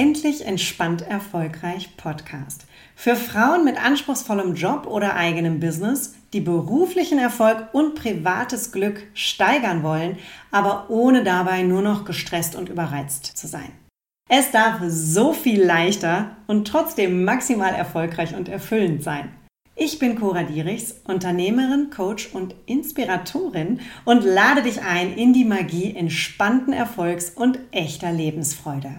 Endlich entspannt erfolgreich Podcast. Für Frauen mit anspruchsvollem Job oder eigenem Business, die beruflichen Erfolg und privates Glück steigern wollen, aber ohne dabei nur noch gestresst und überreizt zu sein. Es darf so viel leichter und trotzdem maximal erfolgreich und erfüllend sein. Ich bin Cora Dierichs, Unternehmerin, Coach und Inspiratorin und lade dich ein in die Magie entspannten Erfolgs und echter Lebensfreude.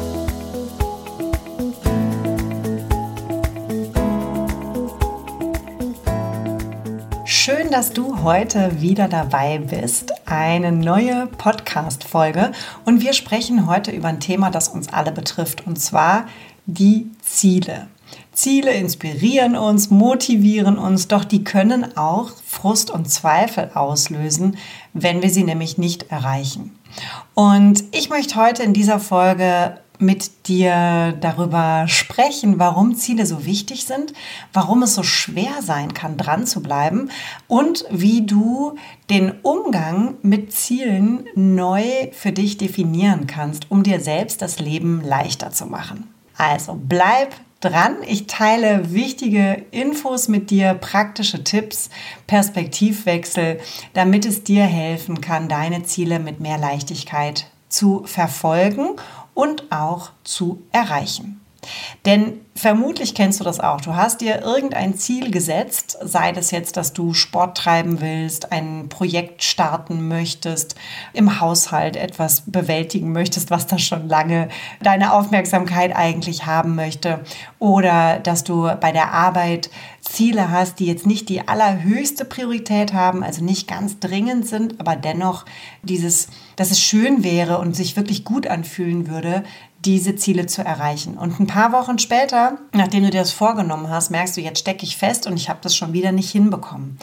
Schön, dass du heute wieder dabei bist. Eine neue Podcast-Folge und wir sprechen heute über ein Thema, das uns alle betrifft, und zwar die Ziele. Ziele inspirieren uns, motivieren uns, doch die können auch Frust und Zweifel auslösen, wenn wir sie nämlich nicht erreichen. Und ich möchte heute in dieser Folge mit dir darüber sprechen, warum Ziele so wichtig sind, warum es so schwer sein kann, dran zu bleiben und wie du den Umgang mit Zielen neu für dich definieren kannst, um dir selbst das Leben leichter zu machen. Also bleib dran. Ich teile wichtige Infos mit dir, praktische Tipps, Perspektivwechsel, damit es dir helfen kann, deine Ziele mit mehr Leichtigkeit zu verfolgen und auch zu erreichen. Denn vermutlich kennst du das auch. Du hast dir irgendein Ziel gesetzt, sei das jetzt, dass du Sport treiben willst, ein Projekt starten möchtest, im Haushalt etwas bewältigen möchtest, was da schon lange deine Aufmerksamkeit eigentlich haben möchte, oder dass du bei der Arbeit Ziele hast, die jetzt nicht die allerhöchste Priorität haben, also nicht ganz dringend sind, aber dennoch dass es schön wäre und sich wirklich gut anfühlen würde, diese Ziele zu erreichen. Und ein paar Wochen später, nachdem du dir das vorgenommen hast, merkst du, jetzt stecke ich fest und ich habe das schon wieder nicht hinbekommen.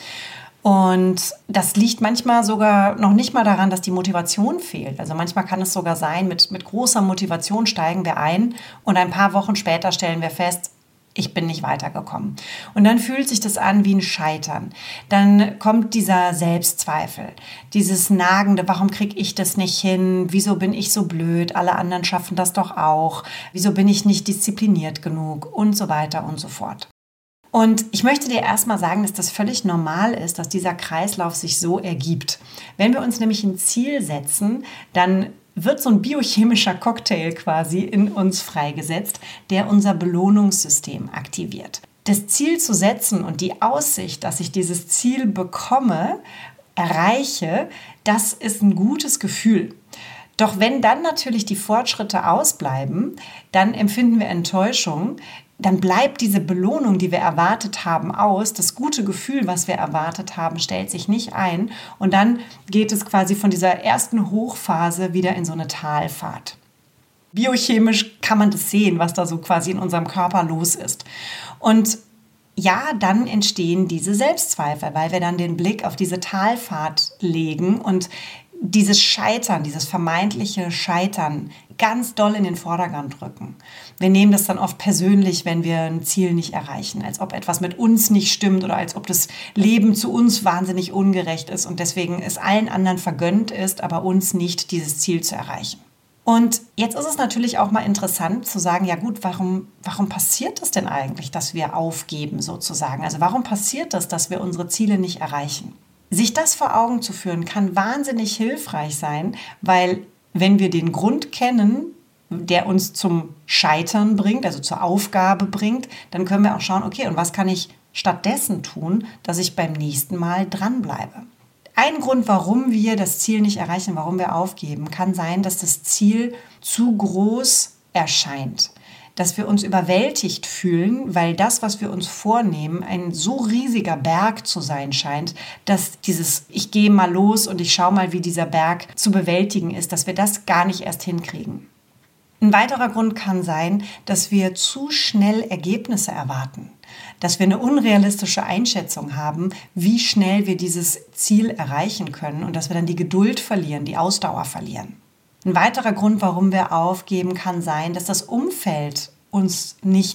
Und das liegt manchmal sogar noch nicht mal daran, dass die Motivation fehlt. Also manchmal kann es sogar sein, mit großer Motivation steigen wir ein und ein paar Wochen später stellen wir fest, ich bin nicht weitergekommen. Und dann fühlt sich das an wie ein Scheitern. Dann kommt dieser Selbstzweifel, dieses nagende, warum kriege ich das nicht hin? Wieso bin ich so blöd? Alle anderen schaffen das doch auch. Wieso bin ich nicht diszipliniert genug? Und so weiter und so fort. Und ich möchte dir erstmal sagen, dass das völlig normal ist, dass dieser Kreislauf sich so ergibt. Wenn wir uns nämlich ein Ziel setzen, dann wird so ein biochemischer Cocktail quasi in uns freigesetzt, der unser Belohnungssystem aktiviert. Das Ziel zu setzen und die Aussicht, dass ich dieses Ziel bekomme, erreiche, das ist ein gutes Gefühl. Doch wenn dann natürlich die Fortschritte ausbleiben, dann empfinden wir Enttäuschung. Dann bleibt diese Belohnung, die wir erwartet haben, aus. Das gute Gefühl, was wir erwartet haben, stellt sich nicht ein. Und dann geht es quasi von dieser ersten Hochphase wieder in so eine Talfahrt. Biochemisch kann man das sehen, was da so quasi in unserem Körper los ist. Und ja, dann entstehen diese Selbstzweifel, weil wir dann den Blick auf diese Talfahrt legen und dieses Scheitern, dieses vermeintliche Scheitern ganz doll in den Vordergrund rücken. Wir nehmen das dann oft persönlich, wenn wir ein Ziel nicht erreichen, als ob etwas mit uns nicht stimmt oder als ob das Leben zu uns wahnsinnig ungerecht ist und deswegen es allen anderen vergönnt ist, aber uns nicht, dieses Ziel zu erreichen. Und jetzt ist es natürlich auch mal interessant zu sagen, ja gut, warum passiert das denn eigentlich, dass wir aufgeben sozusagen? Also warum passiert das, dass wir unsere Ziele nicht erreichen? Sich das vor Augen zu führen, kann wahnsinnig hilfreich sein, weil wenn wir den Grund kennen, der uns zum Scheitern bringt, also zur Aufgabe bringt, dann können wir auch schauen, okay, und was kann ich stattdessen tun, dass ich beim nächsten Mal dranbleibe? Ein Grund, warum wir das Ziel nicht erreichen, warum wir aufgeben, kann sein, dass das Ziel zu groß erscheint. Dass wir uns überwältigt fühlen, weil das, was wir uns vornehmen, ein so riesiger Berg zu sein scheint, dass dieses ich gehe mal los und ich schaue mal, wie dieser Berg zu bewältigen ist, dass wir das gar nicht erst hinkriegen. Ein weiterer Grund kann sein, dass wir zu schnell Ergebnisse erwarten, dass wir eine unrealistische Einschätzung haben, wie schnell wir dieses Ziel erreichen können und dass wir dann die Geduld verlieren, die Ausdauer verlieren. Ein weiterer Grund, warum wir aufgeben, kann sein, dass das Umfeld uns nicht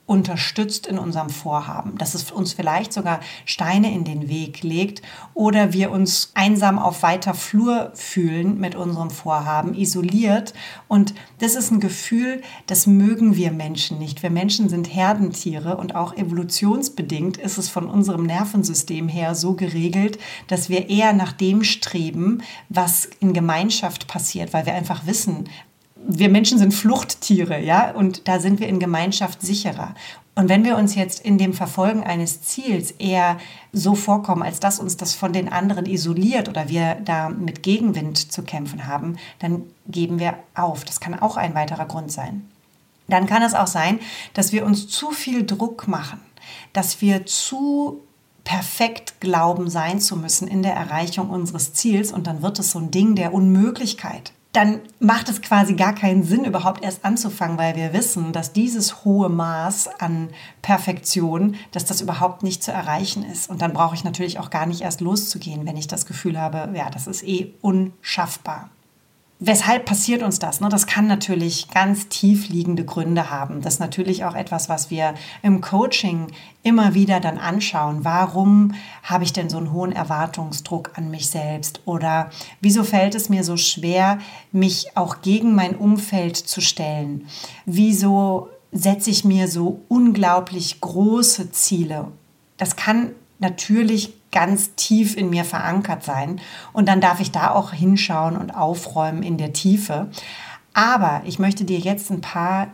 unterstützt in unserem Vorhaben, dass es uns vielleicht sogar Steine in den Weg legt oder wir uns einsam auf weiter Flur fühlen mit unserem Vorhaben, isoliert. Und das ist ein Gefühl, das mögen wir Menschen nicht. Wir Menschen sind Herdentiere und auch evolutionsbedingt ist es von unserem Nervensystem her so geregelt, dass wir eher nach dem streben, was in Gemeinschaft passiert, weil wir einfach wissen, wir Menschen sind Fluchttiere, ja, und da sind wir in Gemeinschaft sicherer. Und wenn wir uns jetzt in dem Verfolgen eines Ziels eher so vorkommen, als dass uns das von den anderen isoliert oder wir da mit Gegenwind zu kämpfen haben, dann geben wir auf. Das kann auch ein weiterer Grund sein. Dann kann es auch sein, dass wir uns zu viel Druck machen, dass wir zu perfekt glauben, sein zu müssen in der Erreichung unseres Ziels und dann wird es so ein Ding der Unmöglichkeit. Dann macht es quasi gar keinen Sinn, überhaupt erst anzufangen, weil wir wissen, dass dieses hohe Maß an Perfektion, dass das überhaupt nicht zu erreichen ist. Und dann brauche ich natürlich auch gar nicht erst loszugehen, wenn ich das Gefühl habe, ja, das ist unschaffbar. Weshalb passiert uns das? Das kann natürlich ganz tief liegende Gründe haben. Das ist natürlich auch etwas, was wir im Coaching immer wieder dann anschauen. Warum habe ich denn so einen hohen Erwartungsdruck an mich selbst? Oder wieso fällt es mir so schwer, mich auch gegen mein Umfeld zu stellen? Wieso setze ich mir so unglaublich große Ziele? Das kann natürlich ganz tief in mir verankert sein. Und dann darf ich da auch hinschauen und aufräumen in der Tiefe. Aber ich möchte dir jetzt ein paar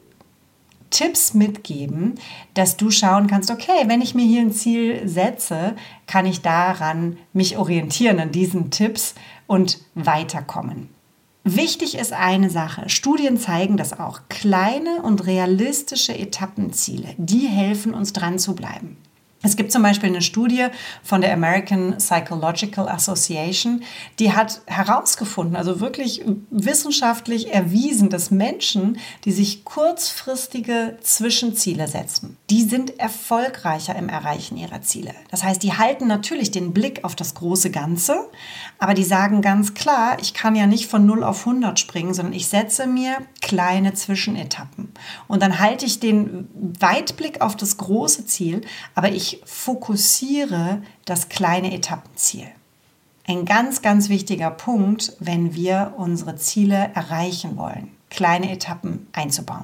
Tipps mitgeben, dass du schauen kannst, okay, wenn ich mir hier ein Ziel setze, kann ich daran mich orientieren an diesen Tipps und weiterkommen. Wichtig ist eine Sache, Studien zeigen das auch, kleine und realistische Etappenziele, die helfen uns dran zu bleiben. Es gibt zum Beispiel eine Studie von der American Psychological Association, die hat herausgefunden, also wirklich wissenschaftlich erwiesen, dass Menschen, die sich kurzfristige Zwischenziele setzen, die sind erfolgreicher im Erreichen ihrer Ziele. Das heißt, die halten natürlich den Blick auf das große Ganze, aber die sagen ganz klar, ich kann ja nicht von 0 auf 100 springen, sondern ich setze mir kleine Zwischenetappen. Und dann halte ich den Weitblick auf das große Ziel, aber ich fokussiere das kleine Etappenziel. Ein ganz, ganz wichtiger Punkt, wenn wir unsere Ziele erreichen wollen, kleine Etappen einzubauen.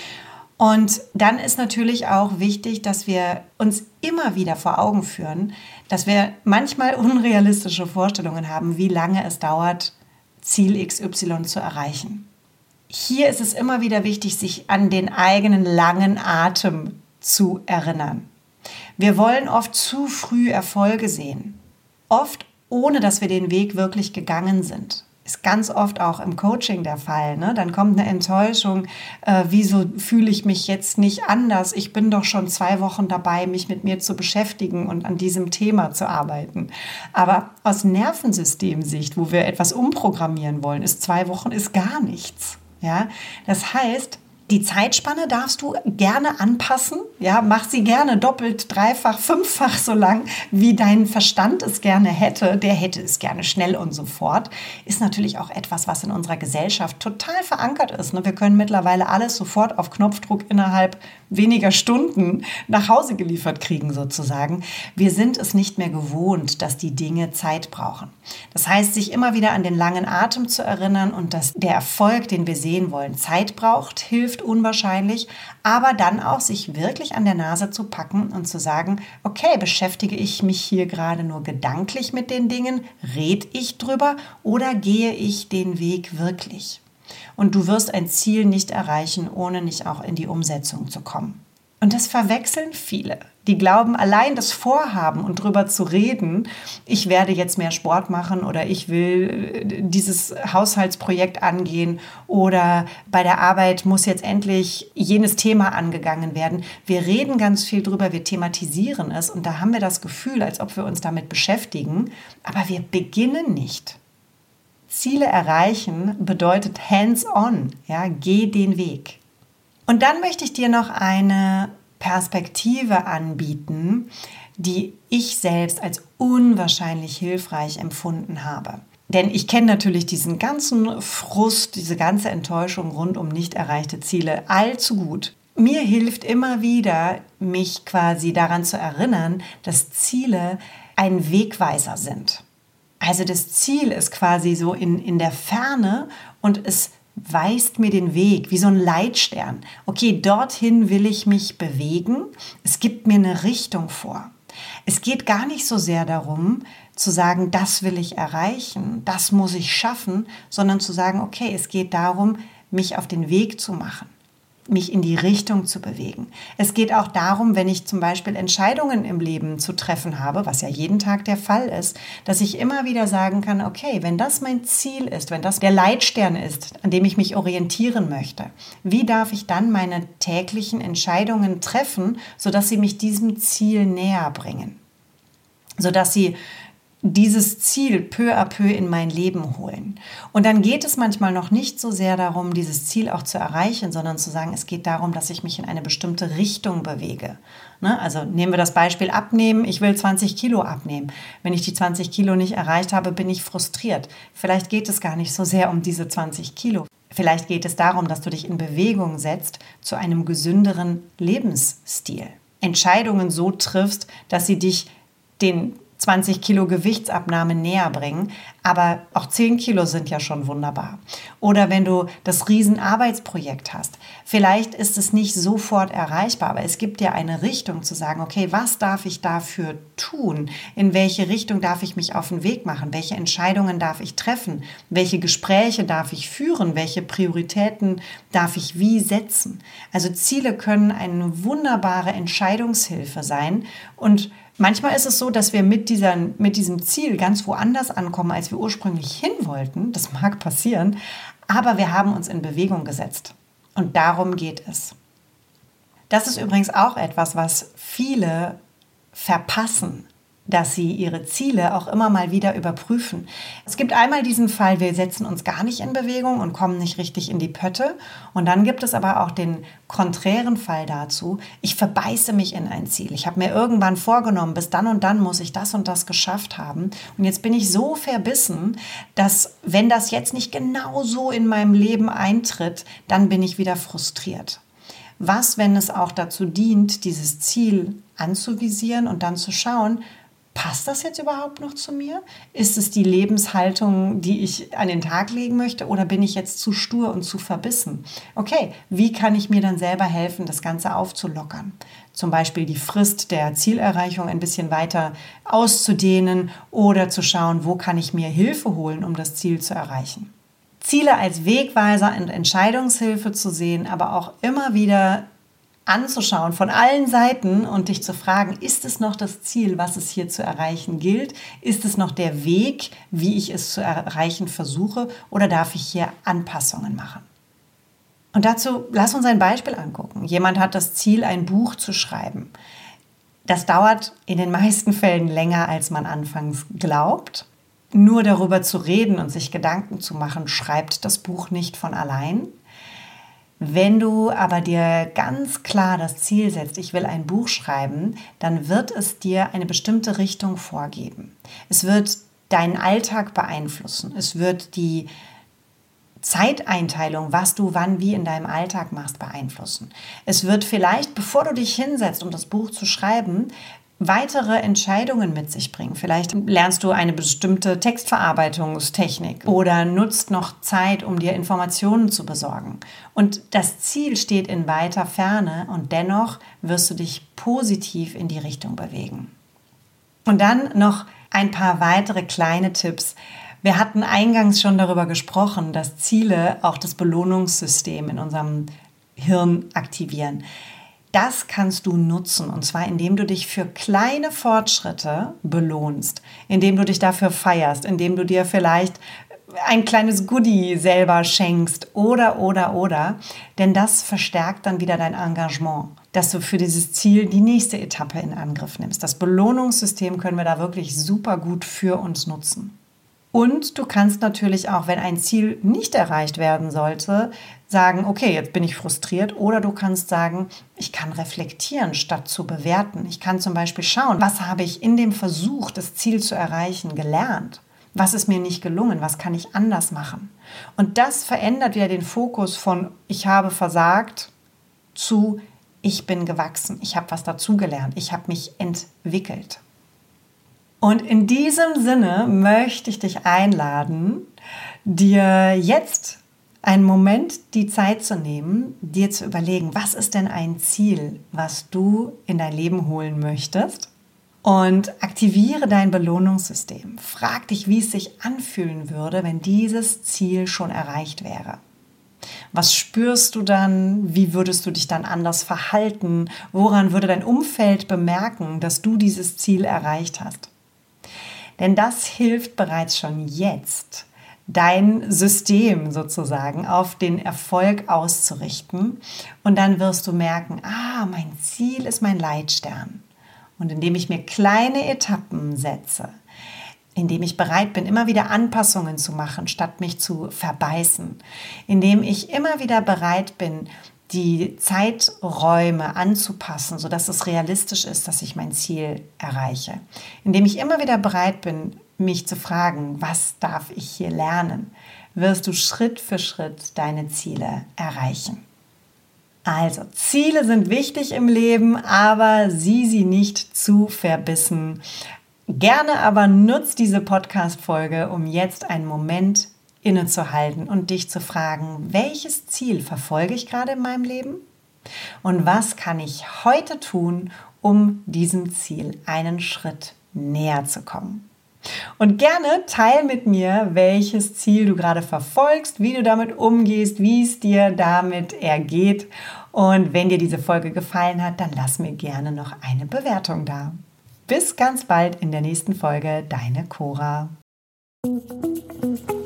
Und dann ist natürlich auch wichtig, dass wir uns immer wieder vor Augen führen, dass wir manchmal unrealistische Vorstellungen haben, wie lange es dauert, Ziel XY zu erreichen. Hier ist es immer wieder wichtig, sich an den eigenen langen Atem zu erinnern. Wir wollen oft zu früh Erfolge sehen, oft ohne dass wir den Weg wirklich gegangen sind. Ist ganz oft auch im Coaching der Fall. Dann kommt eine Enttäuschung, wieso fühle ich mich jetzt nicht anders? Ich bin doch schon 2 Wochen dabei, mich mit mir zu beschäftigen und an diesem Thema zu arbeiten. Aber aus Nervensystemsicht, wo wir etwas umprogrammieren wollen, ist 2 Wochen ist gar nichts. Ja? Das heißt, die Zeitspanne darfst du gerne anpassen, ja, mach sie gerne doppelt, dreifach, 5-fach so lang, wie dein Verstand es gerne hätte. Der hätte es gerne schnell und sofort. Ist natürlich auch etwas, was in unserer Gesellschaft total verankert ist. Wir können mittlerweile alles sofort auf Knopfdruck innerhalb weniger Stunden nach Hause geliefert kriegen sozusagen. Wir sind es nicht mehr gewohnt, dass die Dinge Zeit brauchen. Das heißt, sich immer wieder an den langen Atem zu erinnern und dass der Erfolg, den wir sehen wollen, Zeit braucht, hilft unwahrscheinlich, aber dann auch sich wirklich an der Nase zu packen und zu sagen, okay, beschäftige ich mich hier gerade nur gedanklich mit den Dingen, rede ich drüber oder gehe ich den Weg wirklich? Und du wirst ein Ziel nicht erreichen, ohne nicht auch in die Umsetzung zu kommen. Und das verwechseln viele. Die glauben, allein das Vorhaben und drüber zu reden, ich werde jetzt mehr Sport machen oder ich will dieses Haushaltsprojekt angehen oder bei der Arbeit muss jetzt endlich jenes Thema angegangen werden. Wir reden ganz viel drüber, wir thematisieren es und da haben wir das Gefühl, als ob wir uns damit beschäftigen, aber wir beginnen nicht. Ziele erreichen bedeutet hands-on, ja, geh den Weg. Und dann möchte ich dir noch eine Perspektive anbieten, die ich selbst als unwahrscheinlich hilfreich empfunden habe. Denn ich kenne natürlich diesen ganzen Frust, diese ganze Enttäuschung rund um nicht erreichte Ziele allzu gut. mir hilft immer wieder, mich quasi daran zu erinnern, dass Ziele ein Wegweiser sind. Also das Ziel ist quasi so in der Ferne und es weist mir den Weg, wie so ein Leitstern. Okay, dorthin will ich mich bewegen. Es gibt mir eine Richtung vor. Es geht gar nicht so sehr darum, zu sagen, das will ich erreichen, das muss ich schaffen, sondern zu sagen, okay, es geht darum, mich auf den Weg zu machen, mich in die Richtung zu bewegen. Es geht auch darum, wenn ich zum Beispiel Entscheidungen im Leben zu treffen habe, was ja jeden Tag der Fall ist, dass ich immer wieder sagen kann, okay, wenn das mein Ziel ist, wenn das der Leitstern ist, an dem ich mich orientieren möchte, wie darf ich dann meine täglichen Entscheidungen treffen, sodass sie mich diesem Ziel näher bringen, sodass sie dieses Ziel peu à peu in mein Leben holen. Und dann geht es manchmal noch nicht so sehr darum, dieses Ziel auch zu erreichen, sondern zu sagen, es geht darum, dass ich mich in eine bestimmte Richtung bewege. Also nehmen wir das Beispiel Abnehmen. Ich will 20 Kilo abnehmen. Wenn ich die 20 Kilo nicht erreicht habe, bin ich frustriert. Vielleicht geht es gar nicht so sehr um diese 20 Kilo. Vielleicht geht es darum, dass du dich in Bewegung setzt zu einem gesünderen Lebensstil. Entscheidungen so triffst, dass sie dich den 20 Kilo Gewichtsabnahme näher bringen, aber auch 10 Kilo sind ja schon wunderbar. Oder wenn du das Riesenarbeitsprojekt hast, vielleicht ist es nicht sofort erreichbar, aber es gibt dir eine Richtung zu sagen, okay, was darf ich dafür tun? In welche Richtung darf ich mich auf den Weg machen? Welche Entscheidungen darf ich treffen? Welche Gespräche darf ich führen? Welche Prioritäten darf ich wie setzen? Also Ziele können eine wunderbare Entscheidungshilfe sein und manchmal ist es so, dass wir mit diesem Ziel ganz woanders ankommen, als wir ursprünglich hin wollten. Das mag passieren, aber wir haben uns in Bewegung gesetzt. Und darum geht es. Das ist übrigens auch etwas, was viele verpassen, dass sie ihre Ziele auch immer mal wieder überprüfen. Es gibt einmal diesen Fall, wir setzen uns gar nicht in Bewegung und kommen nicht richtig in die Pötte. Und dann gibt es aber auch den konträren Fall dazu, ich verbeiße mich in ein Ziel. Ich habe mir irgendwann vorgenommen, bis dann und dann muss ich das und das geschafft haben. Und jetzt bin ich so verbissen, dass wenn das jetzt nicht genau so in meinem Leben eintritt, dann bin ich wieder frustriert. Was, wenn es auch dazu dient, dieses Ziel anzuvisieren und dann zu schauen, passt das jetzt überhaupt noch zu mir? Ist es die Lebenshaltung, die ich an den Tag legen möchte, oder bin ich jetzt zu stur und zu verbissen? Okay, wie kann ich mir dann selber helfen, das Ganze aufzulockern? Zum Beispiel die Frist der Zielerreichung ein bisschen weiter auszudehnen oder zu schauen, wo kann ich mir Hilfe holen, um das Ziel zu erreichen. Ziele als Wegweiser und Entscheidungshilfe zu sehen, aber auch immer wieder anzuschauen von allen Seiten und dich zu fragen, ist es noch das Ziel, was es hier zu erreichen gilt? Ist es noch der Weg, wie ich es zu erreichen versuche, oder darf ich hier Anpassungen machen? Und dazu lass uns ein Beispiel angucken. Jemand hat das Ziel, ein Buch zu schreiben. Das dauert in den meisten Fällen länger, als man anfangs glaubt. Nur darüber zu reden und sich Gedanken zu machen, schreibt das Buch nicht von allein. Wenn du aber dir ganz klar das Ziel setzt, ich will ein Buch schreiben, dann wird es dir eine bestimmte Richtung vorgeben. Es wird deinen Alltag beeinflussen. Es wird die Zeiteinteilung, was du wann wie in deinem Alltag machst, beeinflussen. Es wird vielleicht, bevor du dich hinsetzt, um das Buch zu schreiben, weitere Entscheidungen mit sich bringen. Vielleicht lernst du eine bestimmte Textverarbeitungstechnik oder nutzt noch Zeit, um dir Informationen zu besorgen. Und das Ziel steht in weiter Ferne und dennoch wirst du dich positiv in die Richtung bewegen. Und dann noch ein paar weitere kleine Tipps. Wir hatten eingangs schon darüber gesprochen, dass Ziele auch das Belohnungssystem in unserem Hirn aktivieren. Das kannst du nutzen, und zwar indem du dich für kleine Fortschritte belohnst, indem du dich dafür feierst, indem du dir vielleicht ein kleines Goodie selber schenkst oder. Denn das verstärkt dann wieder dein Engagement, dass du für dieses Ziel die nächste Etappe in Angriff nimmst. Das Belohnungssystem können wir da wirklich super gut für uns nutzen. Und du kannst natürlich auch, wenn ein Ziel nicht erreicht werden sollte, sagen, okay, jetzt bin ich frustriert. Oder du kannst sagen, ich kann reflektieren, statt zu bewerten. Ich kann zum Beispiel schauen, was habe ich in dem Versuch, das Ziel zu erreichen, gelernt? Was ist mir nicht gelungen? Was kann ich anders machen? Und das verändert wieder den Fokus von, ich habe versagt, zu ich bin gewachsen, ich habe was dazugelernt, ich habe mich entwickelt. Und in diesem Sinne möchte ich dich einladen, dir jetzt einen Moment die Zeit zu nehmen, dir zu überlegen, was ist denn ein Ziel, was du in dein Leben holen möchtest? Und aktiviere dein Belohnungssystem. Frag dich, wie es sich anfühlen würde, wenn dieses Ziel schon erreicht wäre. Was spürst du dann? Wie würdest du dich dann anders verhalten? Woran würde dein Umfeld bemerken, dass du dieses Ziel erreicht hast? Denn das hilft bereits schon jetzt, dein System sozusagen auf den Erfolg auszurichten. Und dann wirst du merken, mein Ziel ist mein Leitstern. Und indem ich mir kleine Etappen setze, indem ich bereit bin, immer wieder Anpassungen zu machen, statt mich zu verbeißen, indem ich immer wieder bereit bin, die Zeiträume anzupassen, sodass es realistisch ist, dass ich mein Ziel erreiche, indem ich immer wieder bereit bin, mich zu fragen, was darf ich hier lernen, wirst du Schritt für Schritt deine Ziele erreichen. Also, Ziele sind wichtig im Leben, aber sieh sie nicht zu verbissen. Gerne aber nutz diese Podcast-Folge, um jetzt einen Moment innezuhalten und dich zu fragen, welches Ziel verfolge ich gerade in meinem Leben? Und was kann ich heute tun, um diesem Ziel einen Schritt näher zu kommen? Und gerne teil mit mir, welches Ziel du gerade verfolgst, wie du damit umgehst, wie es dir damit ergeht. Und wenn dir diese Folge gefallen hat, dann lass mir gerne noch eine Bewertung da. Bis ganz bald in der nächsten Folge, deine Cora.